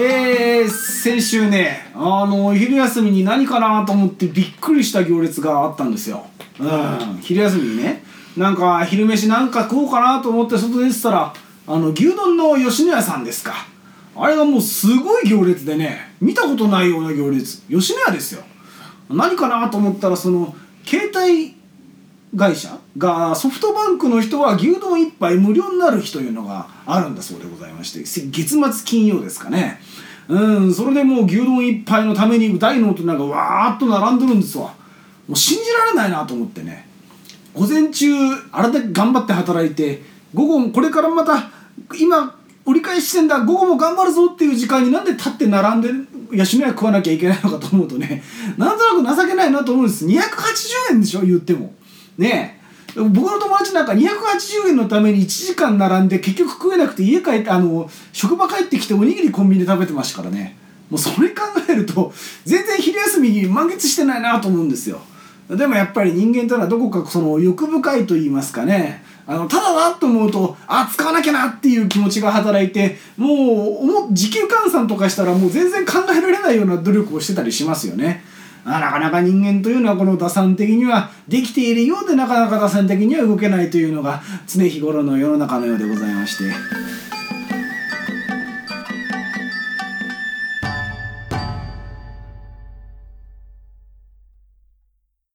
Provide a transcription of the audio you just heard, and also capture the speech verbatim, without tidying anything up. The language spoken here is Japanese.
えー、先週ね、あの昼休みに何かなと思ってびっくりした行列があったんですよ。うん、昼休みにね、なんか昼飯なんか食おうかなと思って外出てたら、あの牛丼の吉野家さんですか。あれがもうすごい行列でね、見たことないような行列。吉野家ですよ。何かなと思ったら、その携帯会社がソフトバンクの人は牛丼一杯無料になる日というのがあるんだそうでございまして、月末金曜ですかね。うんそれでもう牛丼一杯のために大の大人がわーっと並んでるんですわ。もう信じられないなと思ってね、午前中あれだけ頑張って働いて、午後もこれからまた今折り返ししてんだ、午後も頑張るぞっていう時間になんで立って並んで吉野家食わなきゃいけないのかと思うとね、なんとなく情けないなと思うんです。にひゃくはちじゅうえんでしょ、言ってもねえ。僕の友達なんかにひゃくはちじゅうえんのためにいちじかん並んで結局食えなくて家帰ってあの職場帰ってきておにぎりコンビニで食べてましたからね。もうそれ考えると全然昼休みに満喫してないなと思うんですよ。でもやっぱり人間というのはどこかその欲深いと言いますかね、あのただだと思うとあ使わなきゃなっていう気持ちが働いて、もう時給換算とかしたらもう全然考えられないような努力をしてたりしますよね。あなかなか人間というのはこの打算的にはできているようでなかなか打算的には動けないというのが常日頃の世の中のようでございまして。